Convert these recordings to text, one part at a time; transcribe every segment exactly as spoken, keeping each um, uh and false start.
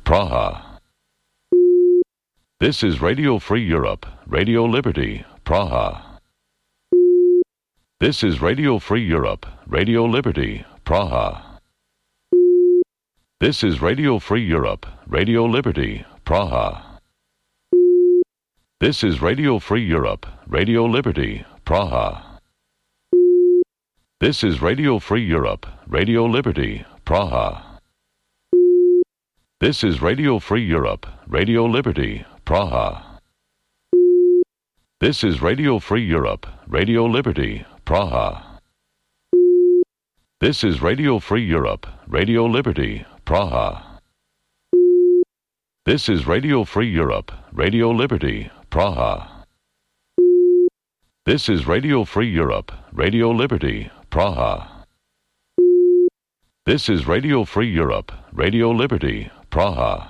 Praha. This is Radio Free Europe, Radio Liberty, Praha. This is Radio Free Europe, Radio Liberty, Praha. This is Radio Free Europe, Radio Liberty, Praha. This is Radio Free Europe, Radio Liberty, Praha. This is Radio Free Europe, Radio Liberty, Praha. This is Radio Free Europe, Radio Liberty, Praha. This is Radio Free Europe, Radio Liberty, Praha. This is Radio Free Europe, Radio Liberty, Praha. This is Radio Free Europe, Radio Liberty, Praha. This is Radio Free Europe, Radio Liberty, Praha. This is Radio Free Europe, Radio Liberty, Praha.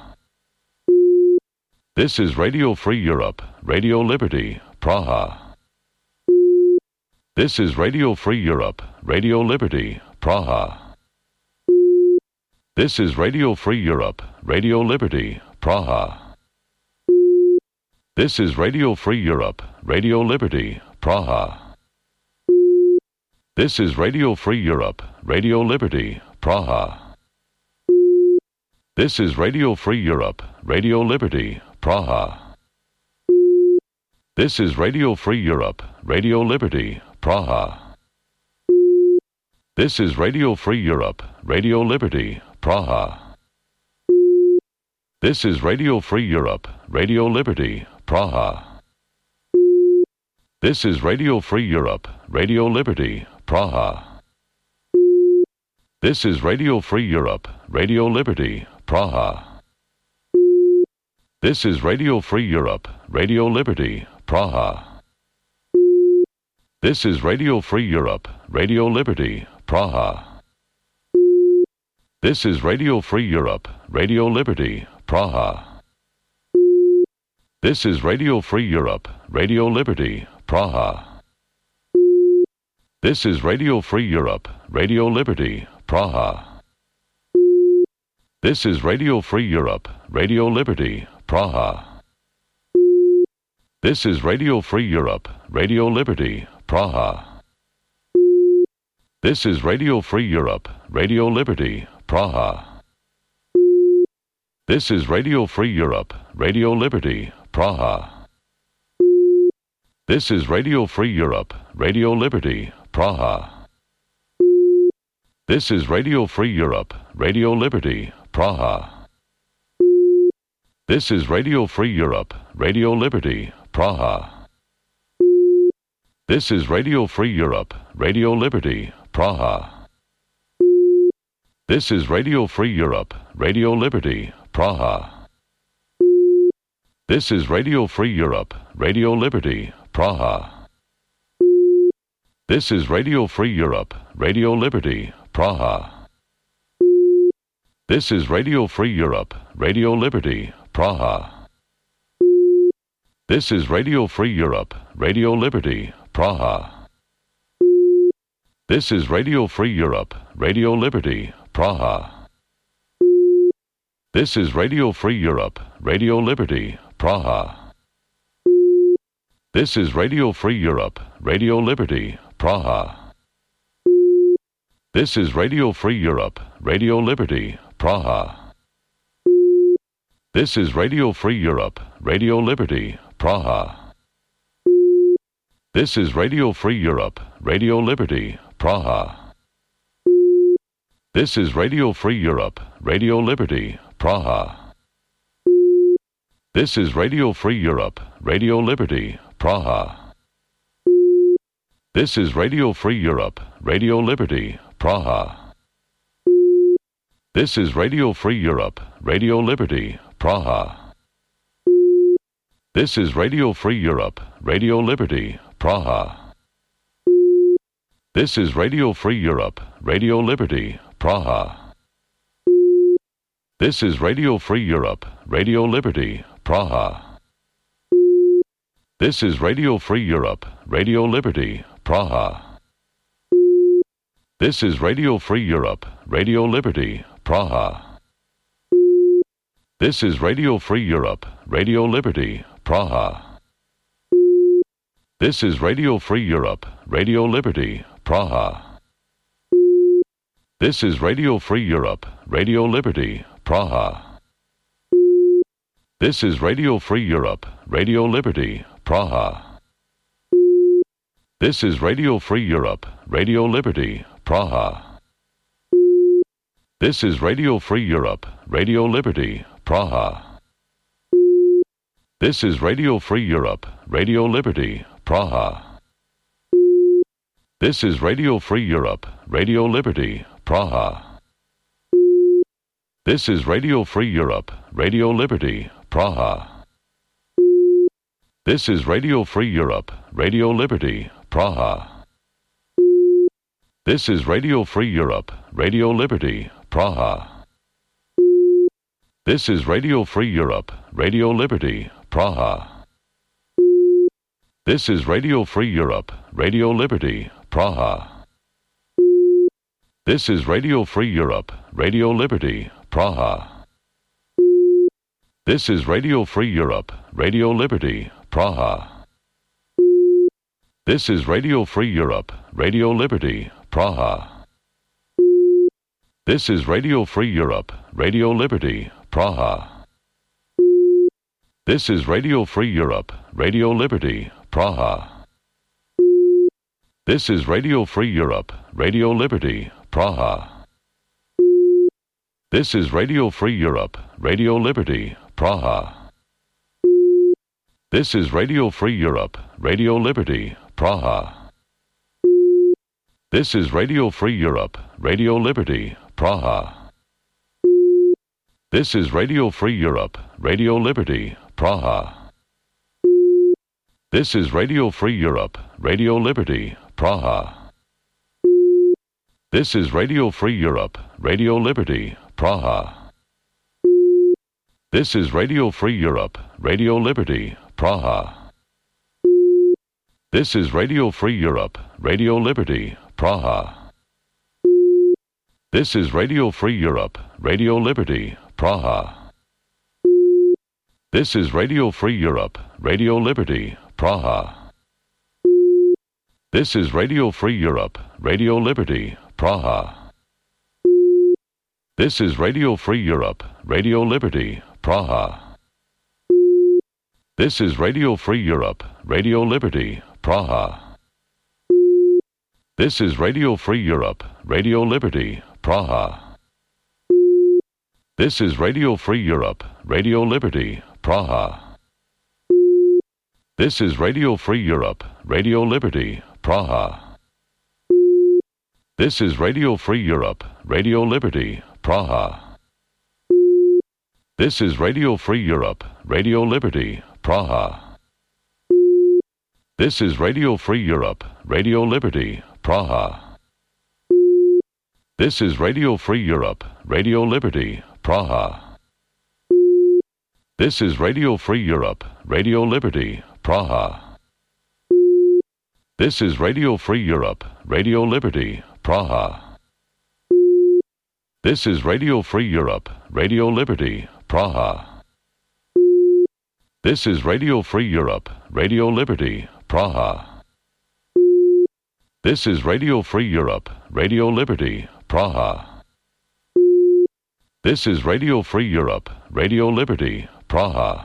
This is Radio Free Europe, Radio Liberty, Praha. This is Radio Free Europe, Radio Liberty, Praha. This is Radio Free Europe, Radio Liberty, Praha. This is Radio Free Europe, Radio Liberty, Praha. This is Radio Free Europe, Radio Liberty, Praha. This is Radio Free Europe, Radio Liberty, Praha. This is Radio Free Europe, Radio Liberty, Praha. This is Radio Free Europe, Radio Liberty, Praha. This is Radio Free Europe, Radio Liberty, Praha. This is Radio Free Europe, Radio Liberty, Praha. This is Radio Free Europe, Radio Liberty, Praha. This is Radio Free Europe, Radio Liberty, Praha. This is Radio Free Europe, Radio Liberty, Praha. This is Radio Free Europe, Radio Liberty, Praha. This is Radio Free Europe, Radio Liberty, Praha. This is Radio Free Europe, Radio Liberty, Praha. This is Radio Free Europe, Radio Liberty, Praha. This is Radio Free Europe, Radio Liberty, Praha. This is Radio Free Europe, Radio Liberty, Praha. This is Radio Free Europe, Radio Liberty, Praha. This is Radio Free Europe, Radio Liberty, Praha. This is Radio Free Europe, Radio Liberty, Praha. This is Radio Free Europe, Radio Liberty, Praha. This is Radio Free Europe, Radio Liberty, Praha. This is Radio Free Europe, Radio Liberty, Praha. This is Radio Free Europe, Radio Liberty, Praha. This is Radio Free Europe, Radio Liberty, Praha. This is Radio Free Europe, Radio Liberty, Praha. This is Radio Free Europe, Radio Liberty, Praha. This is Radio Free Europe, Radio Liberty, Praha. This is Radio Free Europe, Radio Liberty, Praha. This is Radio Free Europe, Radio Liberty, Praha. This is Radio Free Europe, Radio Liberty, Praha. This is Radio Free Europe, Radio Liberty, Praha. This is Radio Free Europe, Radio Liberty, Praha. This is Radio Free Europe, Radio Liberty, Praha. This is Radio Free Europe, Radio Liberty, Praha. This is Radio Free Europe, Radio Liberty, Praha. This is Radio Free Europe, Radio Liberty, Praha. This is Radio Free Europe, Radio Liberty, Praha. This is Radio Free Europe, Radio Liberty, Praha. This is Radio Free Europe, Radio Liberty, Praha. This is Radio Free Europe, Radio Liberty, Praha. This is Radio Free Europe, Radio Liberty, Praha. This is Radio Free Europe, Radio Liberty, Praha. This is Radio Free Europe, Radio Liberty, Praha. This is Radio Free Europe, Radio Liberty, Praha. This is Radio Free Europe, Radio Liberty, Praha. This is Radio Free Europe, Radio Liberty, Praha. This is Radio Free Europe, Radio Liberty, Praha. This is Radio Free Europe, Radio Liberty, Praha. This is Radio Free Europe, Radio Liberty, Praha. This is Radio Free Europe, Radio Liberty, Praha. This is Radio Free Europe, Radio Liberty, Praha. This is Radio Free Europe, Radio Liberty, Praha. This is Radio Free Europe, Radio Liberty, Praha. This is Radio Free Europe, Radio Liberty, Praha. This is Radio Free Europe, Radio Liberty, Praha. This is Radio Free Europe, Radio Liberty, Praha. This is Radio Free Europe, Radio Liberty, Praha. This is Radio Free Europe, Radio Liberty, Praha. This is Radio Free Europe, Radio Liberty, Praha. This is Radio Free Europe, Radio Liberty, Praha. This is Radio Free Europe, Radio Liberty, Praha. This is Radio Free Europe, Radio Liberty, Praha. This is Radio Free Europe, Radio Liberty, Praha. This is Radio Free Europe, Radio Liberty, Praha. This is Radio Free Europe, Radio Liberty, Praha. This is Radio Free Europe, Radio Liberty, Praha. This is Radio Free Europe, Radio Liberty, Praha. This is Radio Free Europe, Radio Liberty, Praha. This is Radio Free Europe, Radio Liberty, Praha. This is Radio Free Europe, Radio Liberty, Praha. This is Radio Free Europe, Radio Liberty, Praha. This is Radio Free Europe, Radio Liberty, Praha. This is Radio Free Europe, Radio Liberty, Praha. This is Radio Free Europe, Radio Liberty, Praha. This is Radio Free Europe, Radio Liberty, Praha. This is Radio Free Europe, Radio Liberty, Praha. This is Radio Free Europe, Radio Liberty, Praha. This is Radio Free Europe, Radio Liberty, Praha. This is Radio Free Europe, Radio Liberty, Praha. This is Radio Free Europe, Radio Liberty, Praha. This is Radio Free Europe, Radio Liberty, Praha. This is Radio Free Europe, Radio Liberty, Praha. This is Radio Free Europe, Radio Liberty, Praha. This is Radio Free Europe, Radio Liberty, Praha. This is Radio Free Europe, Radio Liberty, Praha. This is Radio Free Europe, Radio Liberty, Praha.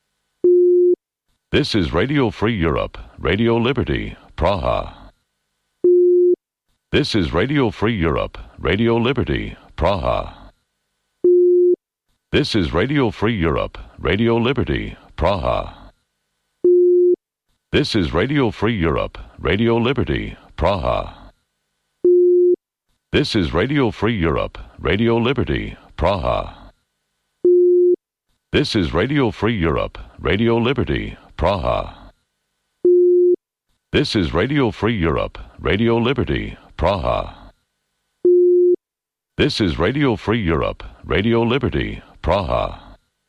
This is Radio Free Europe, Radio Liberty, Praha. This is Radio Free Europe, Radio Liberty, Praha. This is Radio Free Europe, Radio Liberty, Praha. This is Radio Free Europe, Radio Liberty, Praha. This is Radio Free Europe, Radio Liberty, Praha. This is Radio Free Europe, Radio Liberty, Praha. This is Radio Free Europe, Radio Liberty, Praha. This is Radio Free Europe, Radio Liberty, Praha.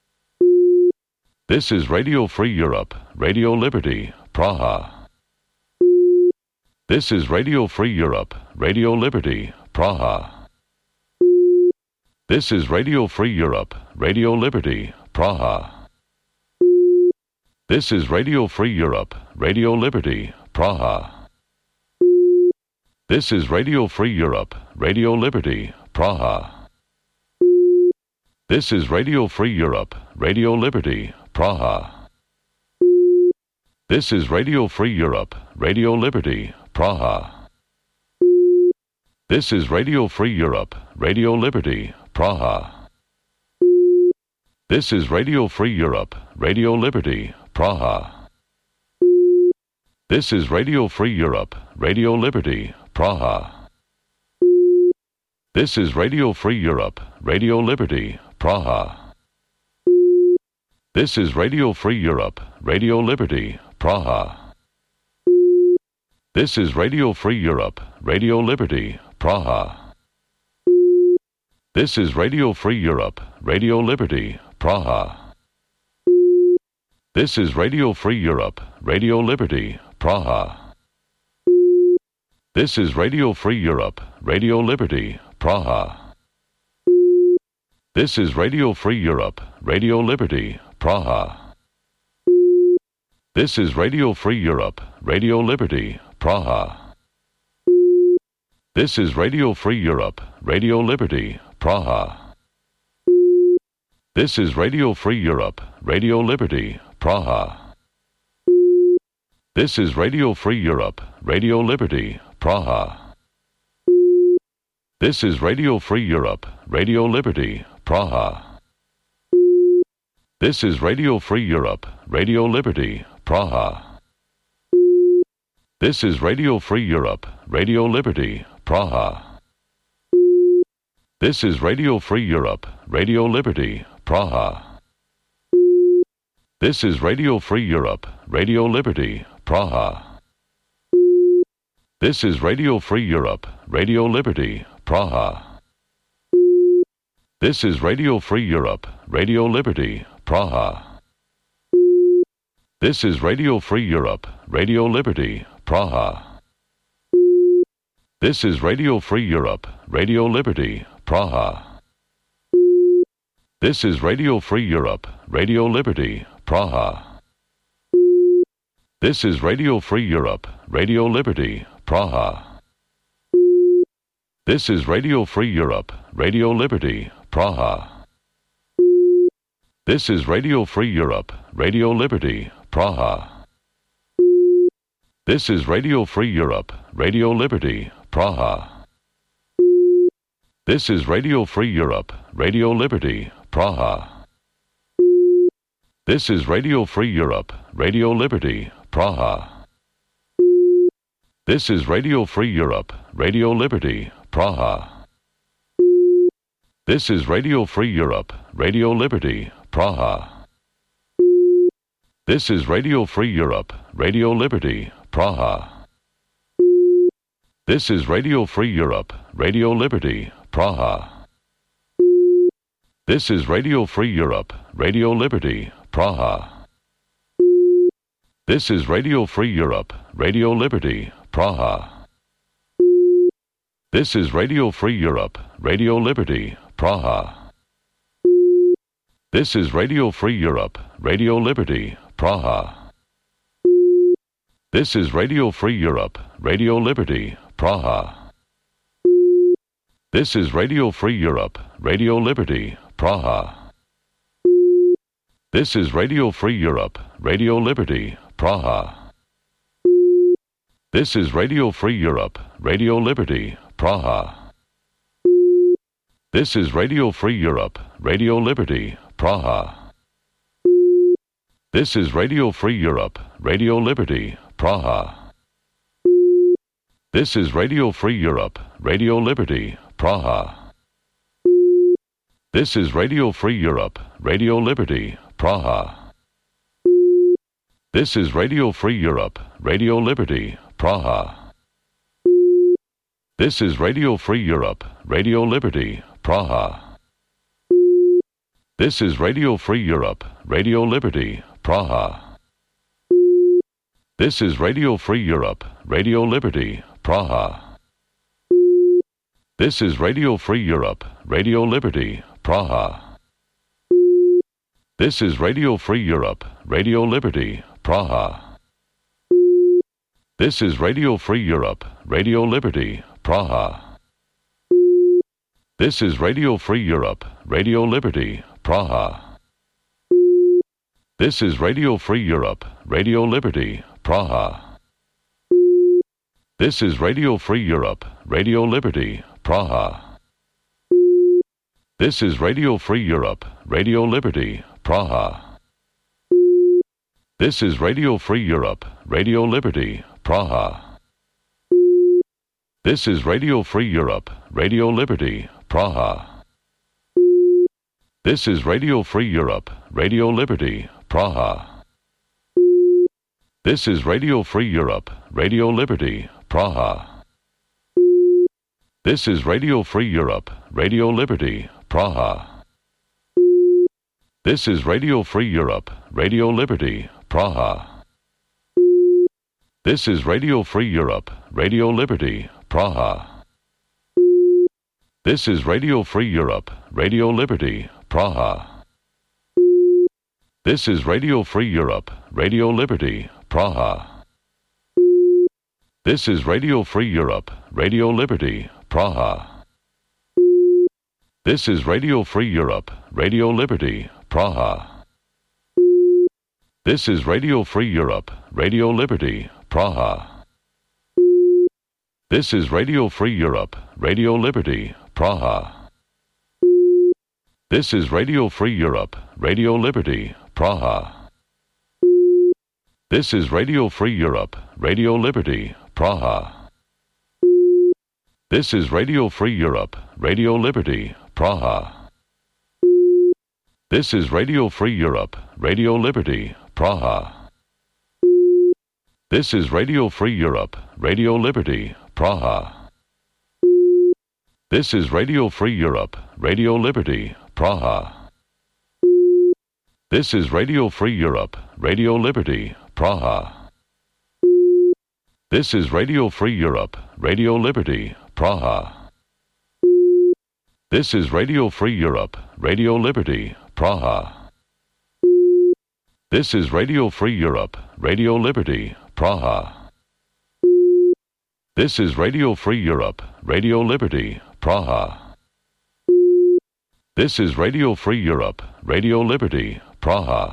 This is Radio Free Europe, Radio Liberty, Praha. This is Radio Free Europe, Radio Liberty, Praha. This is Radio Free Europe, Radio Liberty, Praha. This is Radio Free Europe, Radio Liberty, Praha. This is Radio Free Europe, Radio Liberty, Praha. This is Radio Free Europe, Radio Liberty, Praha. This is Radio Free Europe, Radio Liberty, Praha. This is Radio Free Europe, Radio Liberty, Praha. This is Radio Free Europe, Radio Liberty, Praha. This is Radio Free Europe, Radio Liberty, Praha. This is Radio Free Europe, Radio Liberty, Praha. This is Radio Free Europe, Radio Liberty, Praha. This is Radio Free Europe, Radio Liberty, Praha. This is Radio Free Europe, Radio Liberty, Praha. This is Radio Free Europe, Radio Liberty, Praha. This is Radio Free Europe, Radio Liberty, Praha. This is Radio Free Europe, Radio Liberty, Praha. This is Radio Free Europe, Radio Liberty, Praha. This is Radio Free Europe, Radio Liberty, Praha. This is Radio Free Europe, Radio Liberty, Praha. This is Radio Free Europe, Radio Liberty, Praha. This is Radio Free Europe, Radio Liberty, Praha. This is Radio Free Europe, Radio Liberty, Praha. This is Radio Free Europe, Radio Liberty, Praha. This is Radio Free Europe, Radio Liberty, Praha. This is Radio Free Europe, Radio Liberty, Praha. This is Radio Free Europe, Radio Liberty, Praha. This is Radio Free Europe, Radio Liberty, Praha. This is Radio Free Europe, Radio Liberty, Praha. This is Radio Free Europe, Radio Liberty, Praha. This is Radio Free Europe, Radio Liberty, Praha. This is Radio Free Europe, Radio Liberty, Praha. This is Radio Free Europe, Radio Liberty, Praha. This is Radio Free Europe, Radio Liberty, Praha. This is Radio Free Europe, Radio Liberty, Praha. This is Radio Free Europe, Radio Liberty, Praha. This is Radio Free Europe, Radio Liberty, Praha. This is Radio Free Europe, Radio Liberty, Praha. This is Radio Free Europe, Radio Liberty, Praha. This is Radio Free Europe, Radio Liberty, Praha. This is Radio Free Europe, Radio Liberty, Praha. This is Radio Free Europe, Radio Liberty, Praha. This is Radio Free Europe, Radio Liberty, Praha. This is Radio Free Europe, Radio Liberty, Praha. This is Radio Free Europe, Radio Liberty, Praha. This is Radio Free Europe, Radio Liberty, Praha. This is Radio Free Europe, Radio Liberty, Praha. This is Radio Free Europe, Radio Liberty, Praha. This is Radio Free Europe, Radio Liberty, Praha. This is Radio Free Europe, Radio Liberty, Praha. This is Radio Free Europe, Radio Liberty, Praha. This is Radio Free Europe, Radio Liberty, Praha. This is Radio Free Europe, Radio Liberty, Praha. This is Radio Free Europe, Radio Liberty, Praha. This is Radio Free Europe, Radio Liberty, Praha. This is Radio Free Europe, Radio Liberty, Praha. This is Radio Free Europe, Radio Liberty, Praha. This is Radio Free Europe, Radio Liberty, Praha. This is Radio Free Europe, Radio Liberty, Praha. This is Radio Free Europe, Radio Liberty, Praha. This is Radio Free Europe, Radio Liberty, Praha. This is Radio Free Europe, Radio Liberty, Praha. This is Radio Free Europe, Radio Liberty, Praha. This is Radio Free Europe, Radio Liberty, Praha. This is Radio Free Europe, Radio Liberty, Praha. This is Radio Free Europe, Radio Liberty, Praha. This is Radio Free Europe, Radio Liberty, Praha. This is Radio Free Europe, Radio Liberty, Praha. This is Radio Free Europe, Radio Liberty, Praha. This is Radio Free Europe, Radio Liberty, Praha. This is Radio Free Europe, Radio Liberty, Praha. This is Radio Free Europe, Radio Liberty, Praha. This is Radio Free Europe, Radio Liberty, Praha. This is Radio Free Europe, Radio Liberty, Praha. This is Radio Free Europe, Radio Liberty, Praha. This is Radio Free Europe, Radio Liberty, Praha. This is Radio Free Europe, Radio Liberty, Praha. This is Radio Free Europe, Radio Liberty, Praha. This is Radio Free Europe, Radio Liberty, Praha. This is Radio Free Europe, Radio Liberty, Praha. This is Radio Free Europe, Radio Liberty, Praha. This is Radio Free Europe, Radio Liberty, Praha. This is Radio Free Europe, Radio Liberty, Praha. This is Radio Free Europe, Radio Liberty, Praha. This is Radio Free Europe, Radio Liberty, Praha. This is Radio Free Europe, Radio Liberty, Praha. This is Radio Free Europe, Radio Liberty, Praha. This is Radio Free Europe, Radio Liberty, Praha. This is Radio Free Europe, Radio Liberty, Praha.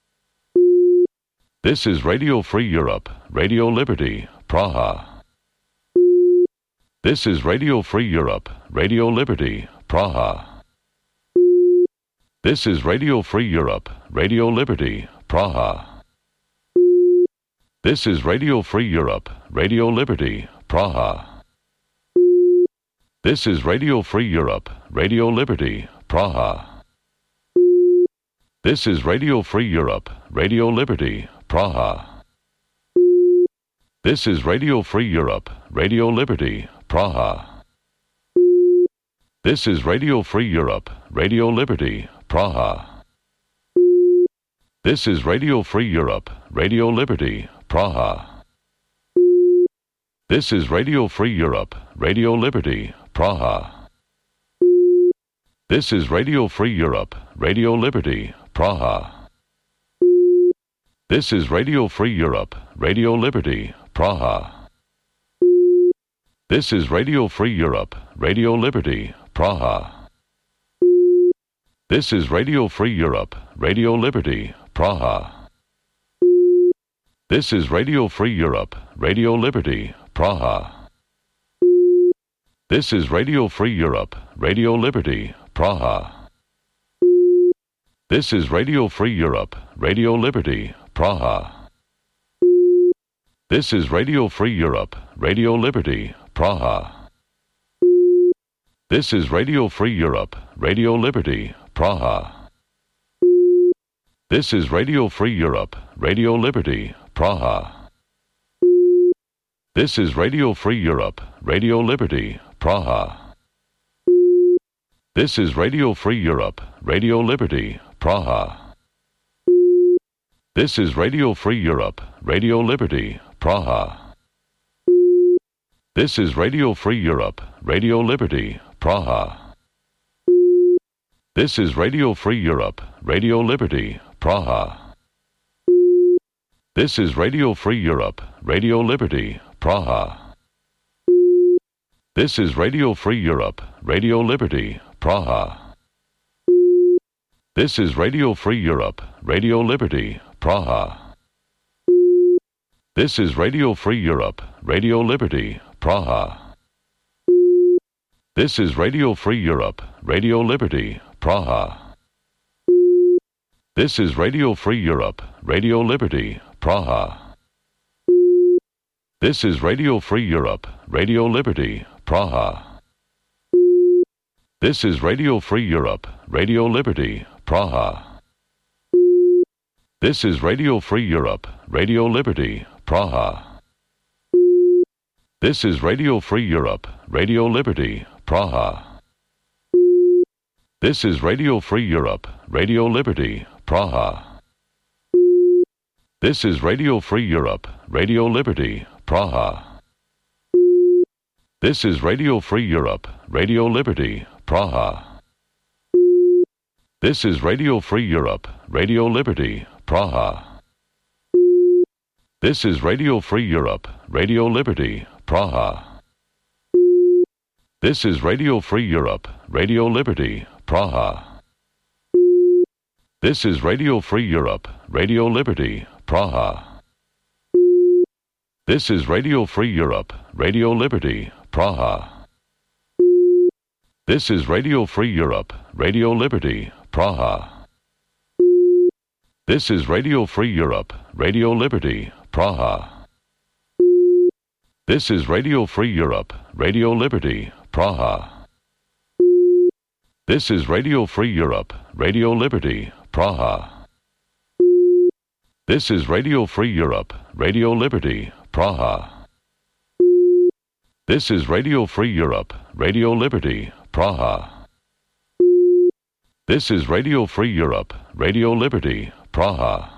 This is Radio Free Europe, Radio Liberty, Praha. This is Radio Free Europe, Radio Liberty, Praha. This is Radio Free Europe, Radio Liberty, Praha. This is Radio Free Europe, Radio Liberty, Praha. This is Radio Free Europe, Radio Liberty, Praha. This is Radio Free Europe, Radio Liberty, Praha. This is Radio Free Europe, Radio Liberty, Praha. This is Radio Free Europe, Radio Liberty, Praha. This is Radio Free Europe, Radio Liberty, Praha. This is Radio Free Europe, Radio Liberty, Praha. This is Radio Free Europe, Radio Liberty, Praha. This is Radio Free Europe, Radio Liberty, Praha. This is Radio Free Europe, Radio Liberty, Praha. This is Radio Free Europe, Radio Liberty, Praha. This is Radio Free Europe, Radio Liberty, Praha. This is Radio Free Europe, Radio Liberty, Praha. This is Radio Free Europe, Radio Liberty, Praha. This is Radio Free Europe, Radio Liberty, Praha. This is Radio Free Europe, Radio Liberty, Praha. This is Radio Free Europe, Radio Liberty, Praha. This is Radio Free Europe, Radio Liberty, Praha. This is Radio Free Europe, Radio Liberty, Praha. This is Radio Free Europe, Radio Liberty, Praha. This is Radio Free Europe, Radio Liberty, Praha. This is Radio Free Europe, Radio Liberty, Praha. This is Radio Free Europe, Radio Liberty, Praha. This is Radio Free Europe, Radio Liberty, Praha. This is Radio Free Europe, Radio Liberty, Praha. This is Radio Free Europe, Radio Liberty, Praha. This is Radio Free Europe, Radio Liberty, Praha. This is Radio Free Europe, Radio Liberty, Praha. This is Radio Free Europe, Radio Liberty, Praha. This is Radio Free Europe, Radio Liberty, Praha. This is Radio Free Europe, Radio Liberty, Praha. This is Radio Free Europe, Radio Liberty, Praha. This is Radio Free Europe, Radio Liberty, Praha. This is Radio Free Europe, Radio Liberty, Praha. This is Radio Free Europe, Radio Liberty, Praha. This is Radio Free Europe, Radio Liberty, Praha. This is Radio Free Europe, Radio Liberty, Praha. This is Radio Free Europe, Radio Liberty, Praha. This is Radio Free Europe, Radio Liberty, Praha. This is Radio Free Europe, Radio Liberty, Praha. This is Radio Free Europe, Radio Liberty, Praha. This is Radio Free Europe, Radio Liberty, Praha. This is Radio Free Europe, Radio Liberty, Praha. This is Radio Free Europe, Radio Liberty, Praha. This is Radio Free Europe, Radio Liberty, Praha. This is Radio Free Europe, Radio Liberty, Praha. This is Radio Free Europe, Radio Liberty, Praha.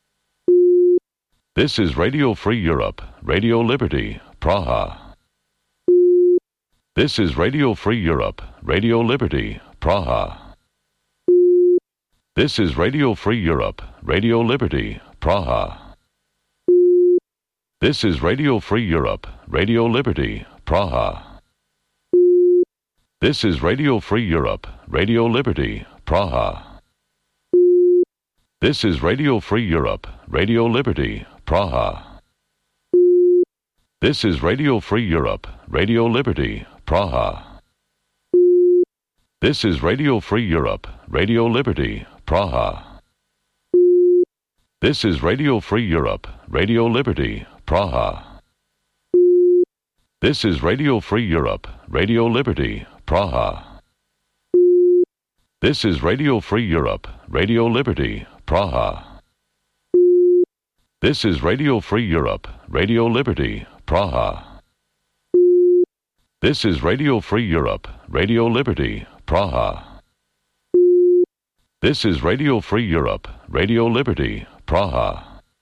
This is Radio Free Europe, Radio Liberty, Praha. This is Radio Free Europe, Radio Liberty, Praha. This is Radio Free Europe, Radio Liberty, Praha. This is Radio Free Europe, Radio Liberty, Praha. This is Radio Free Europe, Radio Liberty, Praha. This is Radio Free Europe, Radio Liberty, Praha. This is Radio Free Europe, Radio Liberty, Praha. This is Radio Free Europe, Radio Liberty, Praha. This is Radio Free Europe, Radio Liberty, Praha. This is Radio Free Europe, Radio Liberty, Praha. This is Radio Free Europe, Radio Liberty, Praha. This is Radio Free Europe, Radio Liberty, Praha. This is Radio Free Europe, Radio Liberty, Praha. This is Radio Free Europe, Radio Liberty, Praha.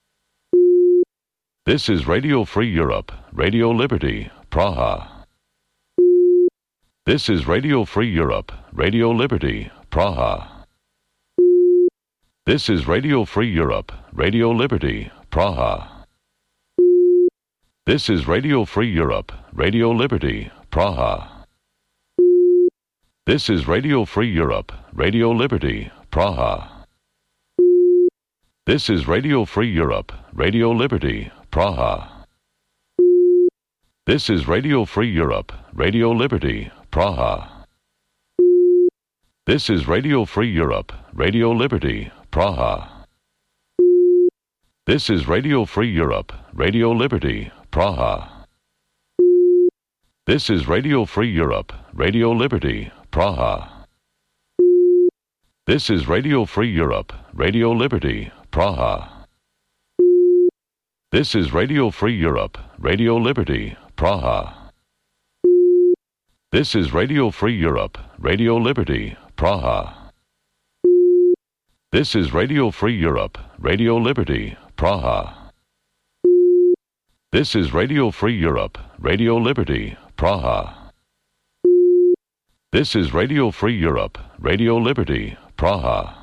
This is Radio Free Europe, Radio Liberty, Praha. This is Radio Free Europe, Radio Liberty, Praha. This is Radio Free Europe, Radio Liberty, Praha. This is Radio Free Europe, Radio Liberty, Praha. This is Radio Free Europe, Radio Liberty, Praha. This is Radio Free Europe, Radio Liberty, Praha. This is Radio Free Europe, Radio Liberty, Praha. This is Radio Free Europe, Radio Liberty, Praha. This is Radio Free Europe, Radio Liberty, Praha. This is Radio Free Europe, Radio Liberty, Praha. This is Radio Free Europe, Radio Liberty, Praha. This is Radio Free Europe, Radio Liberty, Praha. This is Radio Free Europe, Radio Liberty, Praha. This is Radio Free Europe, Radio Liberty, Praha. This is Radio Free Europe, Radio Liberty, Praha. This is Radio Free Europe, Radio Liberty, Praha.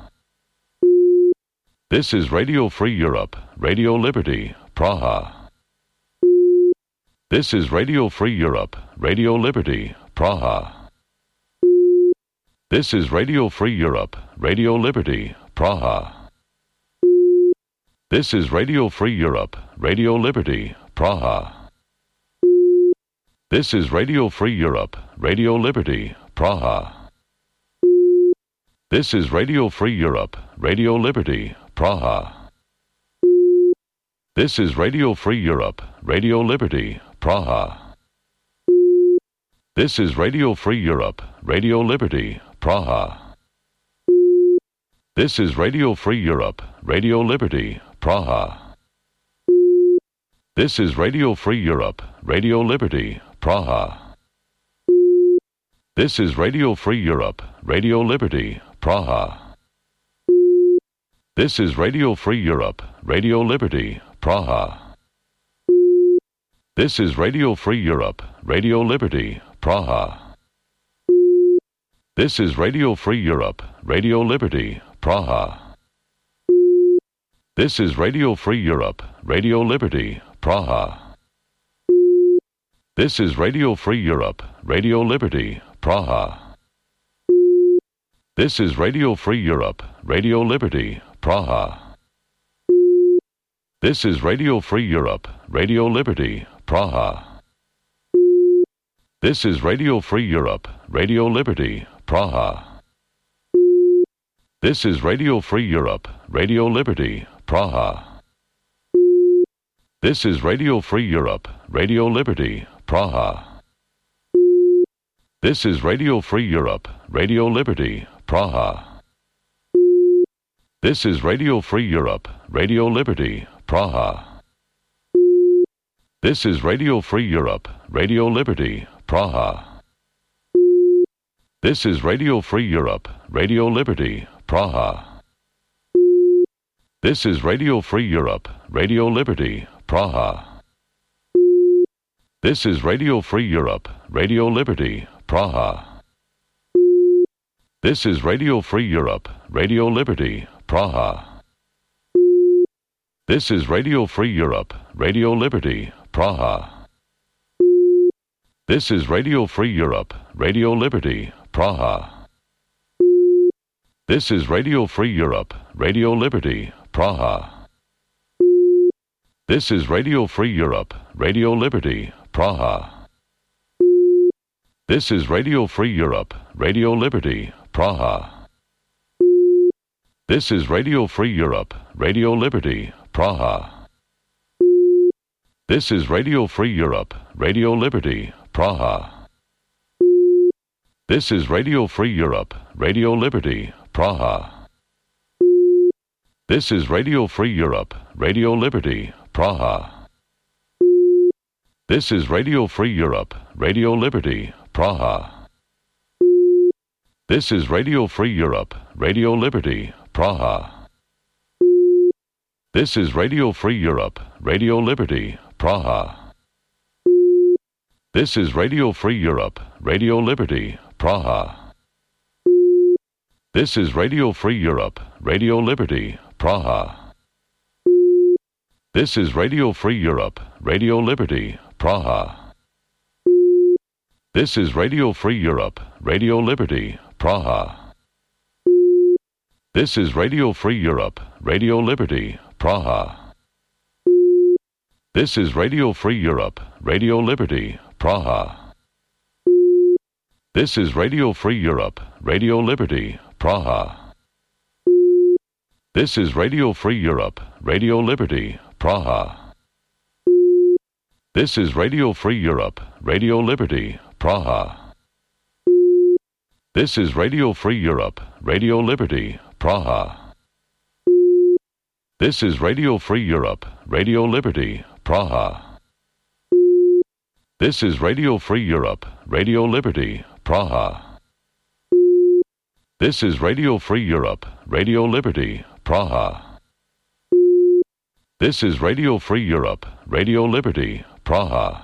This is Radio Free Europe, Radio Liberty, Praha. This is Radio Free Europe, Radio Liberty, Praha. This is Radio Free Europe, Radio Liberty, Praha. This is Radio Free Europe, Radio Liberty, Praha. This is Radio Free Europe, Radio Liberty, Praha. This is Radio Free Europe, Radio Liberty, Praha. This is Radio Free Europe, Radio Liberty, Praha. This is Radio Free Europe, Radio Liberty, Praha. This is Radio Free Europe, Radio Liberty, Praha. This is Radio Free Europe, Radio Liberty, Praha. This is Radio Free Europe, Radio Liberty, Praha. This is Radio Free Europe, Radio Liberty, Praha. This is Radio Free Europe, Radio Liberty, Praha. This is Radio Free Europe, Radio Liberty, Praha. This is Radio Free Europe, Radio Liberty, Praha. This is Radio Free Europe, Radio Liberty, Praha. This is Radio Free Europe, Radio Liberty, Praha. This is Radio Free Europe, Radio Liberty, Praha. This is Radio Free Europe, Radio Liberty, Praha. This is Radio Free Europe, Radio Liberty, Praha. This is Radio Free Europe, Radio Liberty, Praha. This is Radio Free Europe, Radio Liberty, Praha. This is Radio Free Europe, Radio Liberty, Praha. This is Radio Free Europe, Radio Liberty, Praha. This is Radio Free Europe, Radio Liberty, Praha. This is Radio Free Europe, Radio Liberty, Praha. This is Radio Free Europe, Radio Liberty, Praha. This is Radio Free Europe, Radio Liberty, Praha. This is Radio Free Europe, Radio Liberty, Praha. This is Radio Free Europe, Radio Liberty, Praha. This is Radio Free Europe, Radio Liberty, Praha. This is Radio Free Europe, Radio Liberty, Praha. This is Radio Free Europe, Radio Liberty, Praha. This is Radio Free Europe, Radio Liberty, Praha. This is Radio Free Europe, Radio Liberty, Praha. This is Radio Free Europe, Radio Liberty, Praha. This is Radio Free Europe, Radio Liberty, Praha. This is Radio Free Europe, Radio Liberty, Praha. This is Radio Free Europe, Radio Liberty, Praha. This is Radio Free Europe, Radio Liberty, Praha. This is Radio Free Europe, Radio Liberty, Praha. This is Radio Free Europe, Radio Liberty, Praha. This is Radio Free Europe, Radio Liberty, Praha. This is Radio Free Europe, Radio Liberty, Praha. This is Radio Free Europe, Radio Liberty, Praha. This is Radio Free Europe, Radio Liberty, Praha. This is Radio Free Europe, Radio Liberty, Praha. This is Radio Free Europe, Radio Liberty, Praha. This is Radio Free Europe, Radio Liberty, Praha. This is Radio Free Europe, Radio Liberty, Praha. This is Radio Free Europe, Radio Liberty, Praha. This is Radio Free Europe, Radio Liberty, Praha. This is Radio Free Europe, Radio Liberty, Praha. This is Radio Free Europe, Radio Liberty, Praha.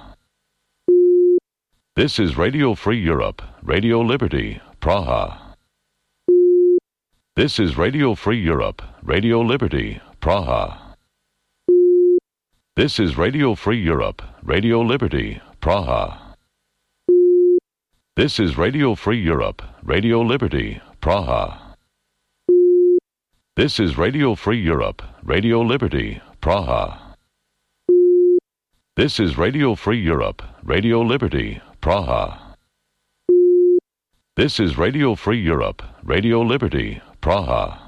This is Radio Free Europe, Radio Liberty, Praha. This is Radio Free Europe, Radio Liberty, Praha. This is Radio Free Europe, Radio Liberty, Praha. This is Radio Free Europe, Radio Liberty, Praha. This is Radio Free Europe, Radio Liberty, Praha. This is Radio Free Europe, Radio Liberty, Praha. This is Radio Free Europe, Radio Liberty, Praha.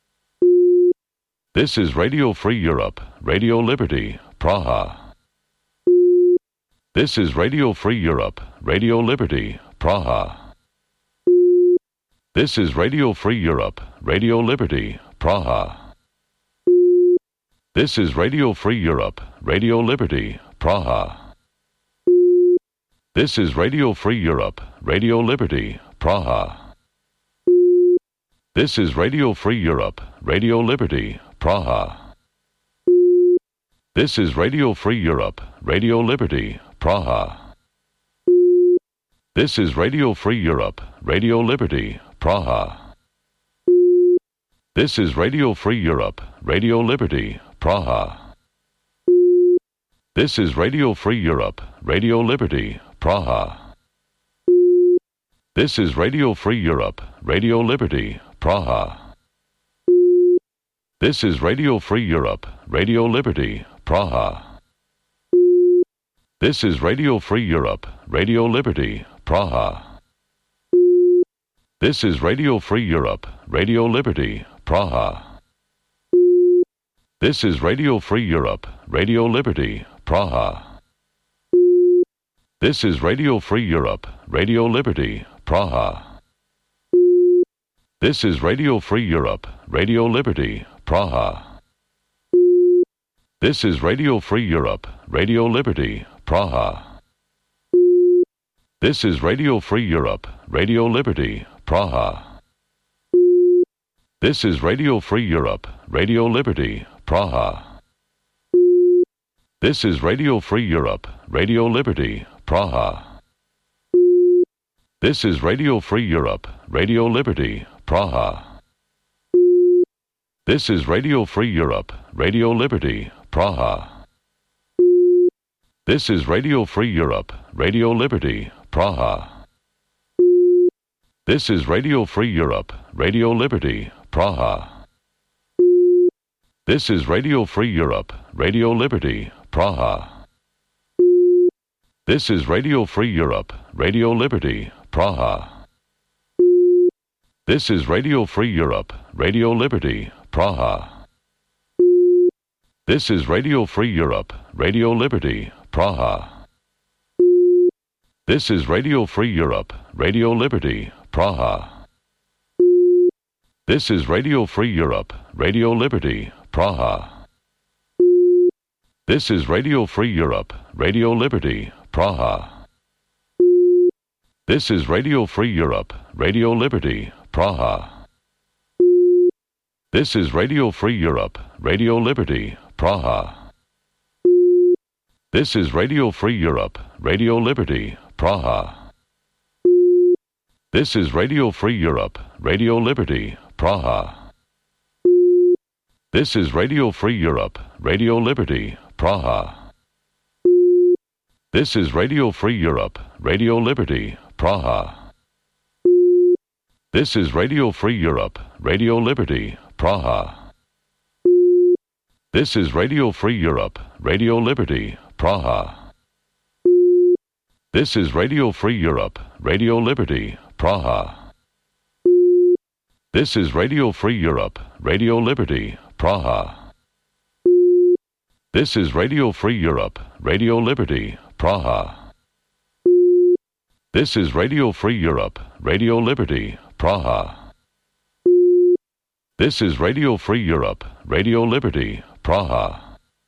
This is Radio Free Europe, Radio Liberty, Praha. This is Radio Free Europe, Radio Liberty, Praha. This is Radio Free Europe, Radio Liberty, Praha. This is Radio Free Europe, Radio Liberty, Praha. This is Radio Free Europe, Radio Liberty, Praha. This is Radio Free Europe, Radio Liberty, Praha. This is Radio Free Europe, Radio Liberty, Praha. This is Radio Free Europe, Radio Liberty, Praha. This is Radio Free Europe, Radio Liberty, Praha. This is Radio Free Europe, Radio Liberty, Praha. This is Radio Free Europe, Radio Liberty, Praha. This is Radio Free Europe, Radio Liberty, Praha. This is Radio Free Europe, Radio Liberty, Praha. This is Radio Free Europe, Radio Liberty, Praha. This is Radio Free Europe, Radio Liberty, Praha. This is Radio Free Europe, Radio Liberty, Praha. This is Radio Free Europe, Radio Liberty, Praha. This is Radio Free Europe, Radio Liberty, Praha. This is Radio Free Europe, Radio Liberty, Praha. This is Radio Free Europe, Radio Liberty, Praha. This is Radio Free Europe, Radio Liberty, Praha. This is Radio Free Europe, Radio Liberty, Praha. This is Radio Free Europe, Radio Liberty, Praha. This is Radio Free Europe, Radio Liberty, Praha. This is Radio Free Europe, Radio Liberty, Praha. This is Radio Free Europe, Radio Liberty, Praha. This is Radio Free Europe, Radio Liberty, Praha. This is Radio Free Europe, Radio Liberty, Praha. This is Radio Free Europe, Radio Liberty, Praha. This is Radio Free Europe, Radio Liberty, Praha. This is Radio Free Europe, Radio Liberty, Praha. This is Radio Free Europe, Radio Liberty, Praha. This is Radio Free Europe, Radio Liberty, Praha. This is Radio Free Europe, Radio Liberty, Praha. This is Radio Free Europe, Radio Liberty, Praha. This is Radio Free Europe, Radio Liberty, Praha. This is Radio Free Europe, Radio Liberty, Praha. This is Radio Free Europe, Radio Liberty, Praha. This is Radio Free Europe, Radio Liberty, Praha. This is Radio Free Europe, Radio Liberty, Praha. This is Radio Free Europe, Radio Liberty, Praha. This is Radio Free Europe, Radio Liberty, Praha. This is Radio Free Europe, Radio Liberty, Praha. This is Radio Free Europe, Radio Liberty, Praha. This is Radio Free Europe, Radio Liberty, Praha.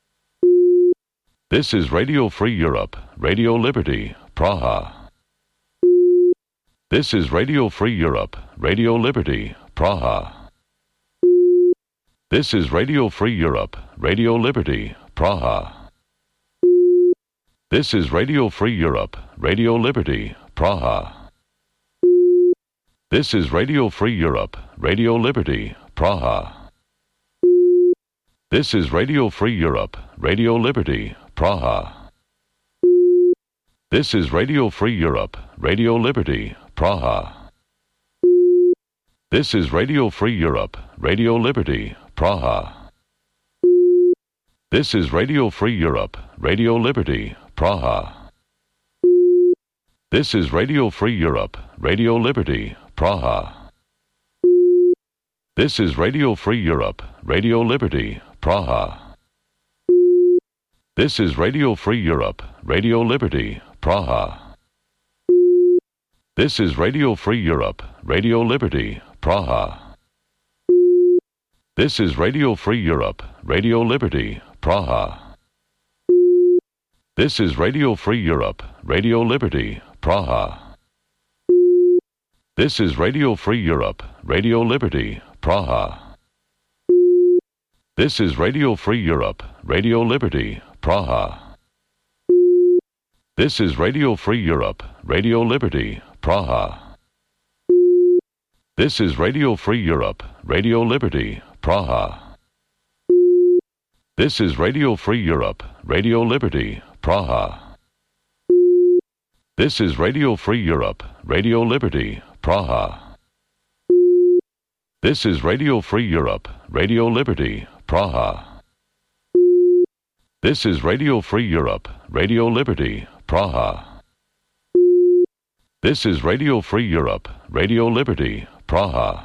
This is Radio Free Europe, Radio Liberty, Praha. This is Radio Free Europe, Radio Liberty, Praha. This is Radio Free Europe, Radio Liberty, Praha. This is Radio Free Europe, Radio Liberty, Praha. This is Radio Free Europe, Radio Liberty, Praha. This is Radio Free Europe, Radio Liberty, Praha. This is Radio Free Europe, Radio Liberty, Praha. This is Radio Free Europe, Radio Liberty, Praha. This is Radio Free Europe, Radio Liberty, Praha. This is Radio Free Europe, Radio Liberty, Praha. This is Radio Free Europe, Radio Liberty, Praha. This is Radio Free Europe, Radio Liberty, Praha. This is Radio Free Europe, Radio Liberty, Praha. This is Radio Free Europe, Radio Liberty, Praha. This is Radio Free Europe, Radio Liberty, Praha. This is Radio Free Europe, Radio Liberty, Praha. This is Radio Free Europe, Radio Liberty, Praha. This is Radio Free Europe, Radio Liberty, Praha. This is Radio Free Europe, Radio Liberty, Praha. This is Radio Free Europe, Radio Liberty, Praha. This is Radio Free Europe, Radio Liberty, Praha. This is Radio Free Europe, Radio Liberty, Praha. This is Radio Free Europe, Radio Liberty, Praha. This is Radio Free Europe, Radio Liberty, Praha.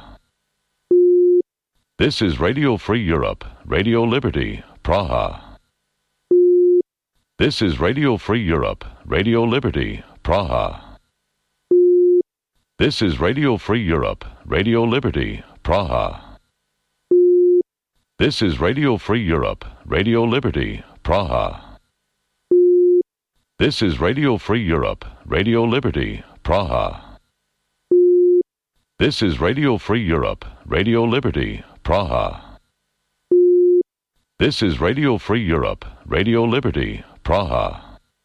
This is Radio Free Europe, Radio Liberty, Praha. This is Radio Free Europe, Radio Liberty, Praha. This is Radio Free Europe, Radio Liberty, Praha. This is Radio Free Europe, Radio Liberty, Praha. This is Radio Free Europe, Radio Liberty, Praha. This is Radio Free Europe, Radio Liberty, Praha. This is Radio Free Europe, Radio Liberty, Praha.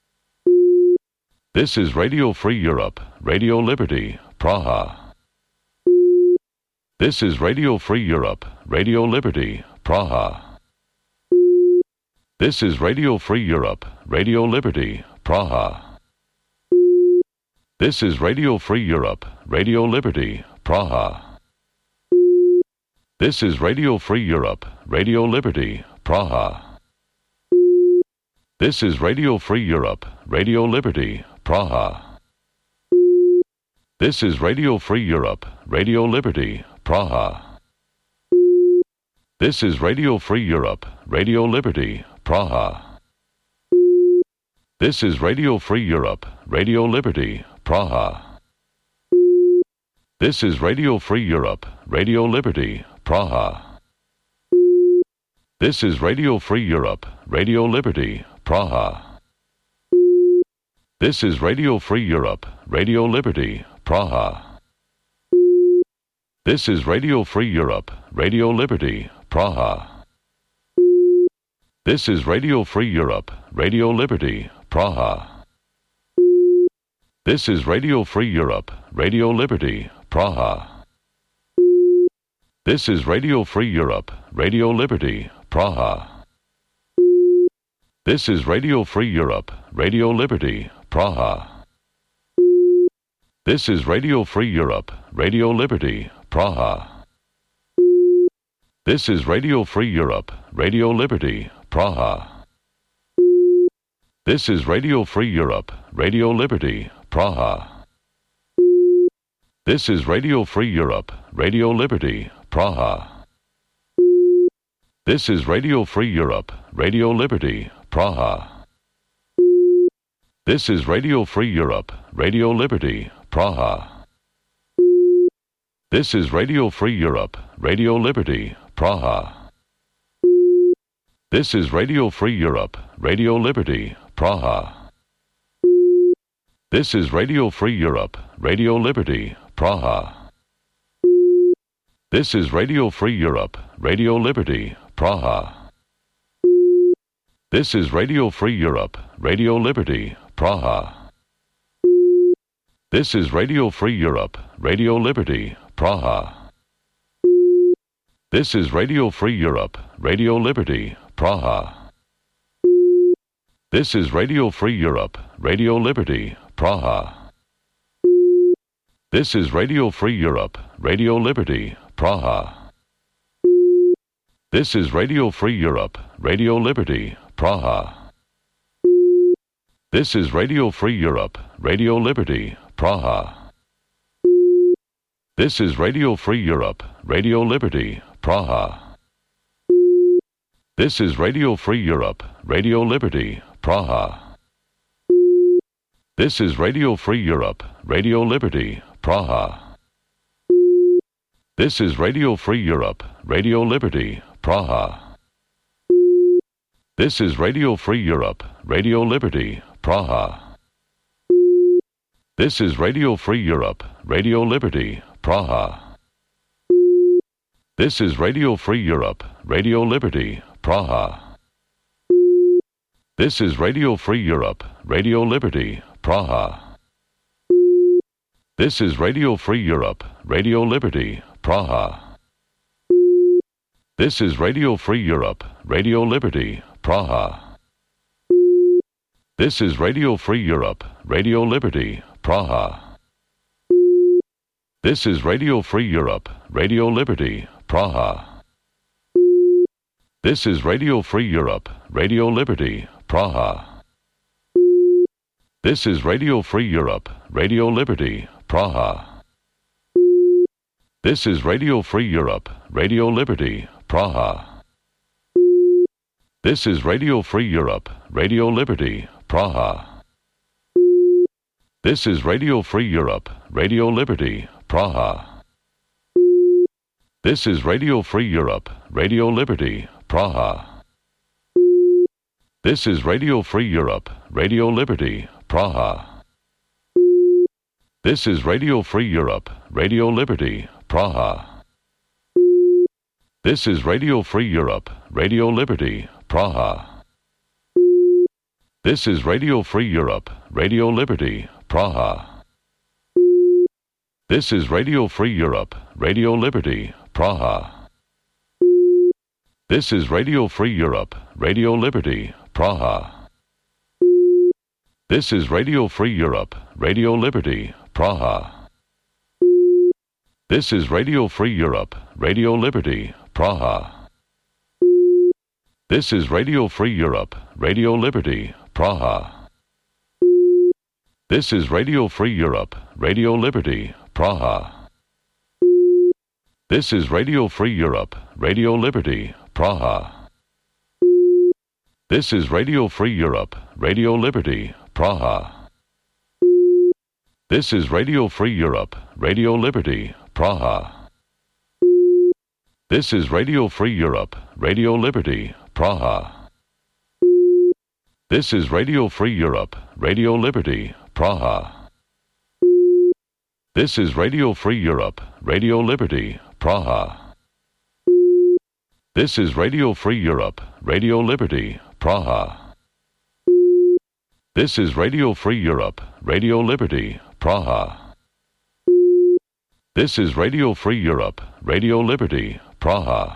This is Radio Free Europe, Radio Liberty, Praha. This is Radio Free Europe, Radio Liberty, Praha. This is Radio Free Europe, Radio Liberty, Praha. This is Radio Free Europe, Radio Liberty, Praha. This is Radio Free Europe, Radio Liberty, Praha. This is Radio Free Europe, Radio Liberty, Praha. This is Radio Free Europe, Radio Liberty, Praha. This is Radio Free Europe, Radio Liberty, Praha. This is Radio Free Europe, Radio Liberty, Praha. This is Radio Free Europe, Radio Liberty, Praha. This is Radio Free Europe, Radio Liberty, Praha. This is Radio Free Europe, Radio Liberty, Praha. This is Radio Free Europe, Radio Liberty, Praha. This is Radio Free Europe, Radio Liberty, Praha. This is Radio Free Europe, Radio Liberty, Praha. This is Radio Free Europe, Radio Liberty, Praha. This is Radio Free Europe, Radio Liberty, Praha. This is Radio Free Europe, Radio Liberty, Praha. This is Radio Free Europe, Radio Liberty, Praha. This is Radio Free Europe, Radio Liberty, Praha. This is Radio Free Europe, Radio Liberty, Praha. This is Radio Free Europe, Radio Liberty, Praha. This is Radio Free Europe, Radio Liberty, Praha. This is Radio Free Europe, Radio Liberty, Praha. This is Radio Free Europe, Radio Liberty, Praha. This is Radio Free Europe, Radio Liberty, Praha. This is Radio Free Europe, Radio Liberty, Praha. This is Radio Free Europe, Radio Liberty, Praha. This is Radio Free Europe, Radio Liberty, Praha. This is Radio Free Europe, Radio Liberty, Praha. This is Radio Free Europe, Radio Liberty, Praha. This is Radio Free Europe, Radio Liberty, Praha. This is Radio Free Europe, Radio Liberty, Praha. This is Radio Free Europe, Radio Liberty, Praha. This is Radio Free Europe, Radio Liberty, Praha. This is Radio Free Europe, Radio Liberty, Praha. This is Radio Free Europe, Radio Liberty, Praha. This is Radio Free Europe, Radio Liberty, Praha. This is Radio Free Europe, Radio Liberty, Praha. This is Radio Free Europe, Radio Liberty, Praha. This is Radio Free Europe, Radio Liberty, Praha. This is Radio Free Europe, Radio Liberty, Praha. This is Radio Free Europe, Radio Liberty, Praha. This is Radio Free Europe, Radio Liberty, Praha. This is Radio Free Europe, Radio Liberty, Praha. This is Radio Free Europe, Radio Liberty, Praha. This is Radio Free Europe, Radio Liberty, Praha. This is Radio Free Europe, Radio Liberty, Praha. This is Radio Free Europe, Radio Liberty, Praha. This is Radio Free Europe, Radio Liberty, Praha. This is Radio Free Europe, Radio Liberty, Praha. This is Radio Free Europe, Radio Liberty, Praha. This is Radio Free Europe, Radio Liberty, Praha. This is Radio Free Europe, Radio Liberty, Praha. This is Radio Free Europe, Radio Liberty, Praha. This is Radio Free Europe, Radio Liberty, Praha. This is Radio Free Europe, Radio Liberty, Praha. This is Radio Free Europe, Radio Liberty, Praha. This is Radio Free Europe, Radio Liberty, Praha. This is Radio Free Europe, Radio Liberty, Praha. This is Radio Free Europe, Radio Liberty, Praha. This is Radio Free Europe, Radio Liberty, Praha. This is Radio Free Europe, Radio Liberty, Praha. This is Radio Free Europe, Radio Liberty, Praha. This is Radio Free Europe, Radio Liberty, Praha. This is Radio Free Europe, Radio Liberty, Praha. This is Radio Free Europe, Radio Liberty, Praha. This is Radio Free Europe, Radio Liberty, Praha. This is Radio Free Europe, Radio Liberty, Praha. This is Radio Free Europe, Radio Liberty, Praha. This is Radio Free Europe, Radio Liberty, Praha.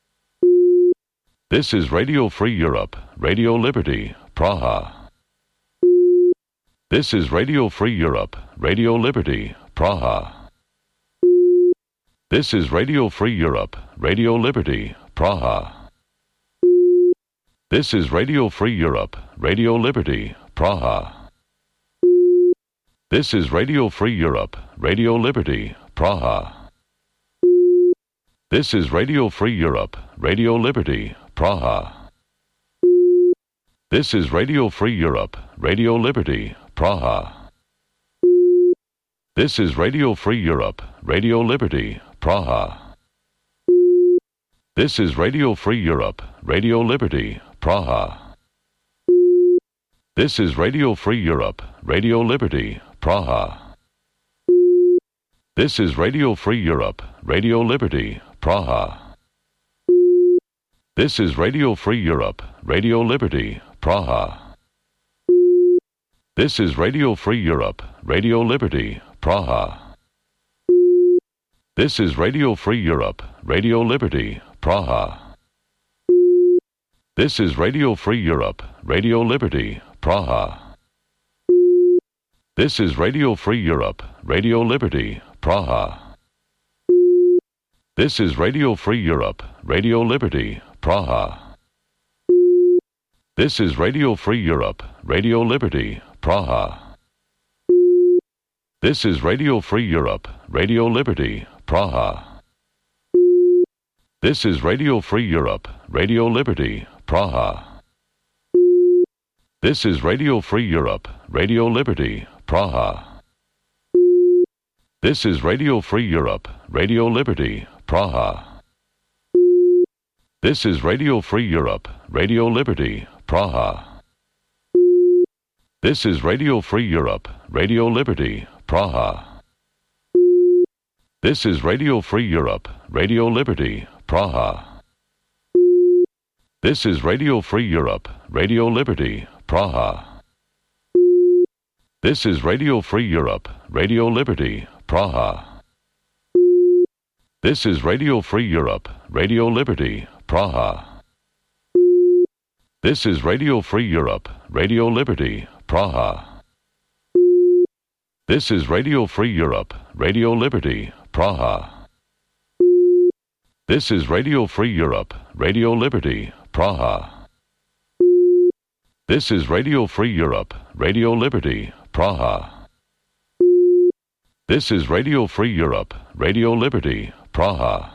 This is Radio Free Europe, Radio Liberty, Praha. This is Radio Free Europe, Radio Liberty, Praha. This is Radio Free Europe, Radio Liberty, Praha. This is Radio Free Europe, Radio Liberty, Praha. This is Radio Free Europe, Radio Liberty, Praha. This is Radio Free Europe, Radio Liberty, Praha. This is Radio Free Europe, Radio Liberty, Praha. This is Radio Free Europe, Radio Liberty, Praha. This is Radio Free Europe, Radio Liberty, Praha. This is Radio Free Europe, Radio Liberty, Praha. This is Radio Free Europe, Radio Liberty, Praha. This is Radio Free Europe, Radio Liberty, Praha. This is Radio Free Europe, Radio Liberty, Praha. This is Radio Free Europe, Radio Liberty, Praha. This is Radio Free Europe, Radio Liberty, Praha. This is Radio Free Europe, Radio Liberty, Praha. This is Radio Free Europe, Radio Liberty, Praha. This is Radio Free Europe, Radio Liberty, Praha. This is Radio Free Europe, Radio Liberty, Praha. This is Radio Free Europe, Radio Liberty, Praha. This is Radio Free Europe, Radio Liberty, Praha. This is Radio Free Europe, Radio Liberty, Praha. This is Radio Free Europe, Radio Liberty, Praha. This is Radio Free Europe, Radio Liberty, Praha. This is Radio Free Europe, Radio Liberty, Praha. This is Radio Free Europe, Radio Liberty, Praha. This is Radio Free Europe, Radio Liberty, Praha. This is Radio Free Europe, Radio Liberty, Praha. This is Radio Free Europe, Radio Liberty, Praha. This is Radio Free Europe, Radio Liberty, Praha. This is Radio Free Europe, Radio Liberty, Praha. This is Radio Free Europe, Radio Liberty, Praha. This is Radio Free Europe, Radio Liberty, Praha.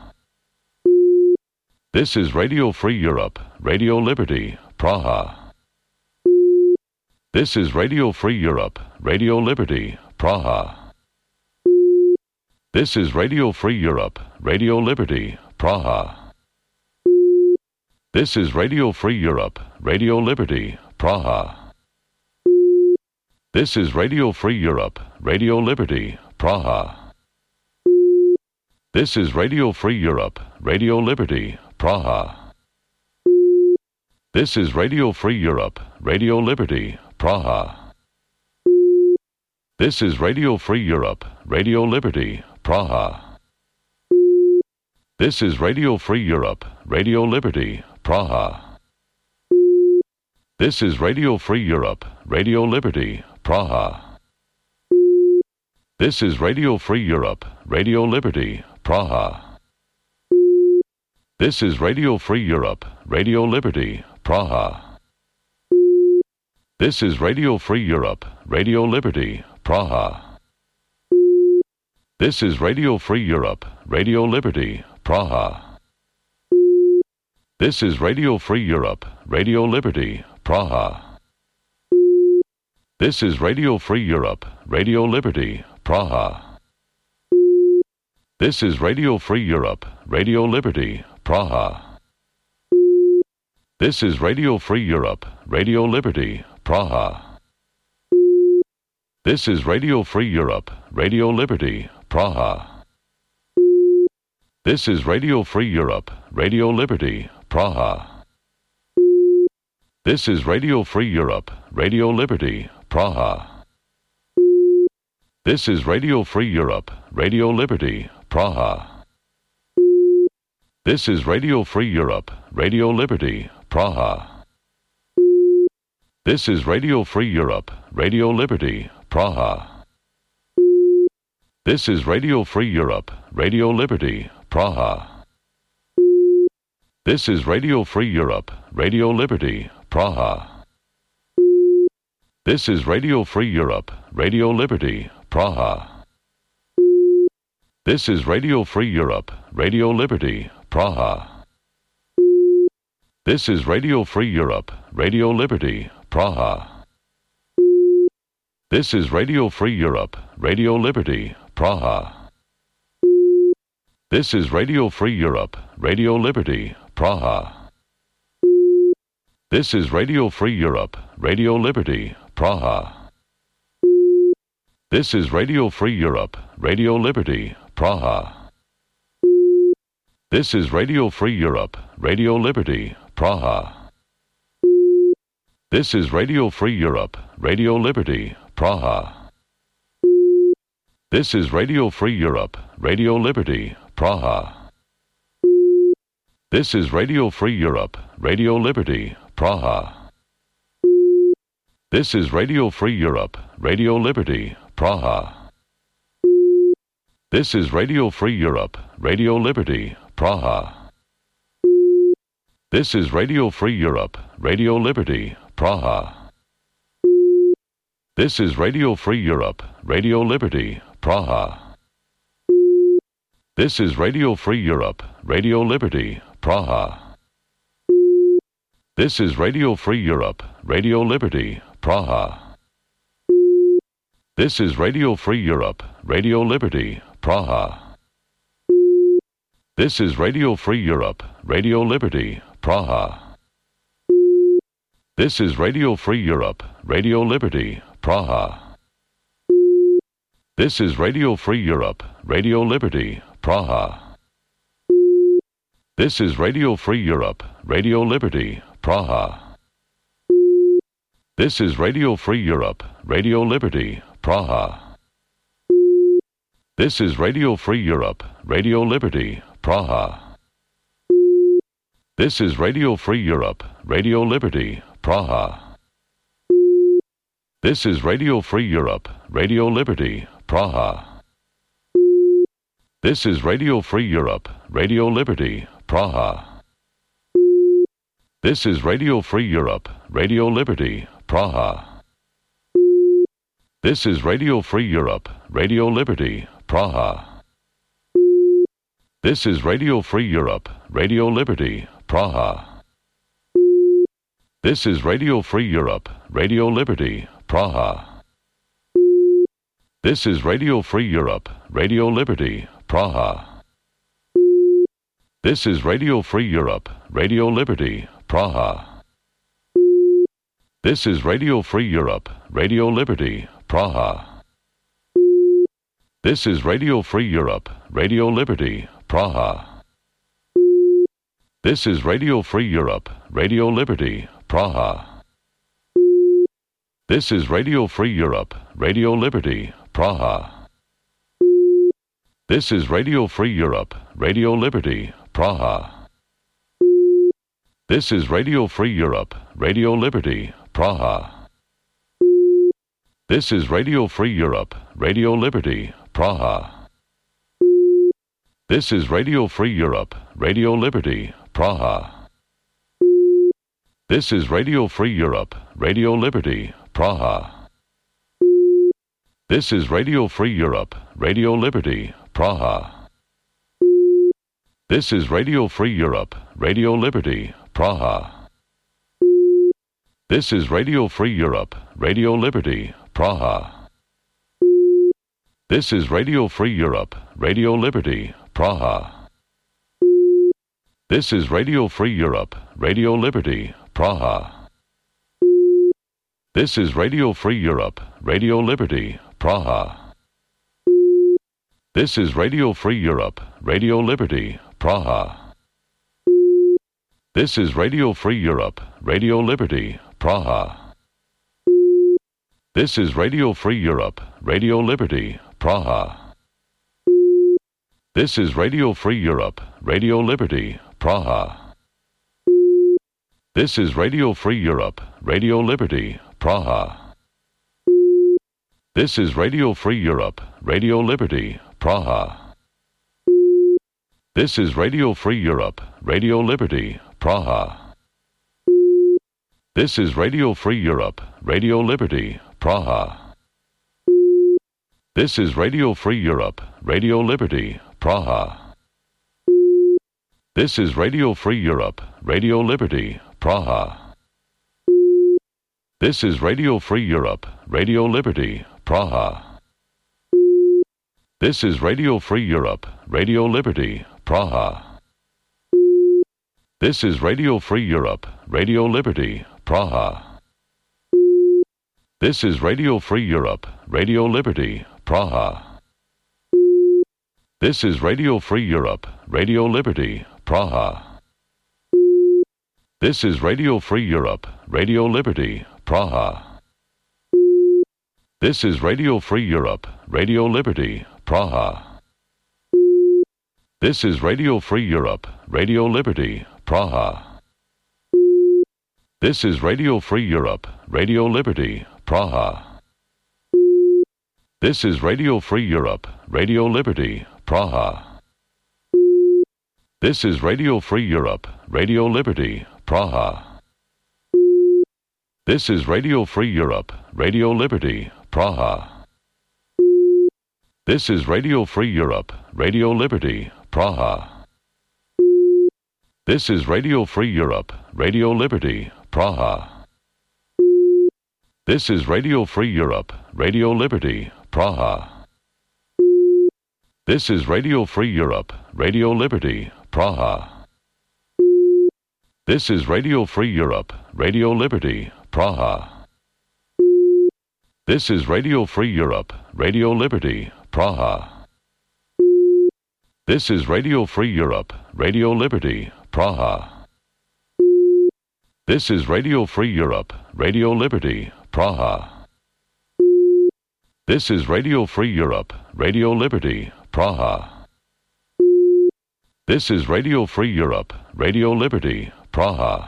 This is Radio Free Europe, Radio Liberty, Praha. This is Radio Free Europe, Radio Liberty, Praha. This is Radio Free Europe, Radio Liberty, Praha. This is Radio Free Europe, Radio Liberty, Praha. This is Radio Free Europe, Radio Liberty, Praha. This is Radio Free Europe, Radio Liberty, Praha. This is Radio Free Europe, Radio Liberty, Praha. This is Radio Free Europe, Radio Liberty, Praha. This is Radio Free Europe, Radio Liberty, Praha. This is Radio Free Europe, Radio Liberty, Praha. This is Radio Free Europe, Radio Liberty, Praha. This is Radio Free Europe, Radio Liberty, Praha. This is Radio Free Europe, Radio Liberty, Praha. This is Radio Free Europe, Radio Liberty, Praha. This is Radio Free Europe, Radio Liberty, Praha. This is Radio Free Europe, Radio Liberty, Praha. This is Radio Free Europe, Radio Liberty, Praha. This is Radio Free Europe, Radio Liberty, Praha. This is Radio Free Europe, Radio Liberty, Praha. This is Radio Free Europe, Radio Liberty, Praha. This is Radio Free Europe, Radio Liberty, Praha. This is Radio Free Europe, Radio Liberty, Praha. This is Radio Free Europe, Radio Liberty, Praha. This is Radio Free Europe, Radio Liberty, Praha. This is Radio Free Europe, Radio Liberty, Praha. This is Radio Free Europe, Radio Liberty, Praha. This is Radio Free Europe, Radio Liberty, Praha. This is Radio Free Europe, Radio Liberty, Praha. This is Radio Free Europe, Radio Liberty, Praha. This is Radio Free Europe, Radio Liberty, Praha. This is Radio Free Europe, Radio Liberty, Praha. This is Radio Free Europe, Radio Liberty, Praha. This is Radio Free Europe, Radio Liberty, Praha. This is Radio Free Europe, Radio Liberty, Praha. This is Radio Free Europe, Radio Liberty, Praha. This is Radio Free Europe, Radio Liberty, Praha. This is Radio Free Europe, Radio Liberty, Praha. This is Radio Free Europe, Radio Liberty, Praha. This is Radio Free Europe, Radio Liberty, Praha. This is Radio Free Europe, Radio Liberty, Praha. This is Radio Free Europe, Radio Liberty, Praha. This is Radio Free Europe, Radio Liberty, Praha. This is Radio Free Europe, Radio Liberty, Praha. This is Radio Free Europe, Radio Liberty, Praha. This is Radio Free Europe, Radio Liberty, Praha. This is Radio Free Europe, Radio Liberty, Praha. This is Radio Free Europe, Radio Liberty, Praha. This is Radio Free Europe, Radio Liberty, Praha. This is Radio Free Europe, Radio Liberty, Praha. This is Radio Free Europe, Radio Liberty, Praha. This is Radio Free Europe, Radio Liberty, Praha. This is Radio Free Europe, Radio Liberty, Praha. This is Radio Free Europe, Radio Liberty, Praha. This is Radio Free Europe, Radio Liberty, Praha. This is Radio Free Europe, Radio Liberty, Praha. This is Radio Free Europe, Radio Liberty, Praha. This is Radio Free Europe, Radio Liberty, Praha. This is Radio Free Europe, Radio Liberty, Praha. This is Radio Free Europe, Radio Liberty, Praha. This is Radio Free Europe, Radio Liberty, Praha. This is Radio Free Europe, Radio Liberty, Praha. This is Radio Free Europe, Radio Liberty, Praha. This is Radio Free Europe, Radio Liberty, Praha. This is Radio Free Europe, Radio Liberty, Praha. This is Radio Free Europe, Radio Liberty, Praha. This is Radio Free Europe, Radio Liberty, Praha. This is Radio Free Europe, Radio Liberty, Praha. This is Radio Free Europe, Radio Liberty, Praha. This is Radio Free Europe, Radio Liberty, Praha. This is Radio Free Europe, Radio Liberty, Praha. This is Radio Free Europe, Radio Liberty, Praha. This is Radio Free Europe, Radio Liberty, Praha. This is Radio Free Europe, Radio Liberty, Praha. This is Radio Free Europe, Radio Liberty, Praha. This is Radio Free Europe, Radio Liberty, Praha. This is Radio Free Europe, Radio Liberty, Praha. This is Radio Free Europe, Radio Liberty, Praha. This is Radio Free Europe, Radio Liberty, Praha. This is Radio Free Europe, Radio Liberty, Praha. This is Radio Free Europe, Radio Liberty, Praha. This is Radio Free Europe, Radio Liberty, Praha. This is Radio Free Europe, Radio Liberty, Praha. This is Radio Free Europe, Radio Liberty, Praha. This is Radio Free Europe, Radio Liberty, Praha. This is Radio Free Europe, Radio Liberty, Praha. This is Radio Free Europe, Radio Liberty, Praha. This is Radio Free Europe, Radio Liberty, Praha. This is Radio Free Europe, Radio Liberty, Praha. This is Radio Free Europe, Radio Liberty, Praha. This is Radio Free Europe, Radio Liberty, Praha. This is Radio Free Europe, Radio Liberty, Praha. This is Radio Free Europe, Radio Liberty, Praha. This is Radio Free Europe, Radio Liberty, Praha. This is Radio Free Europe, Radio Liberty, Praha. This is Radio Free Europe, Radio Liberty, Praha. This is Radio Free Europe, Radio Liberty, Praha. This is Radio Free Europe, Radio Liberty, Praha. This is Radio Free Europe, Radio Liberty, Praha. This is Radio Free Europe, Radio Liberty, Praha. This is Radio Free Europe, Radio Liberty, Praha. This is Radio Free Europe, Radio Liberty, Praha. This is Radio Free Europe, Radio Liberty, Praha. This is Radio Free Europe, Radio Liberty, Praha. This is Radio Free Europe, Radio Liberty, Praha. This is Radio Free Europe, Radio Liberty, Praha. This is Radio Free Europe, Radio Liberty, Praha.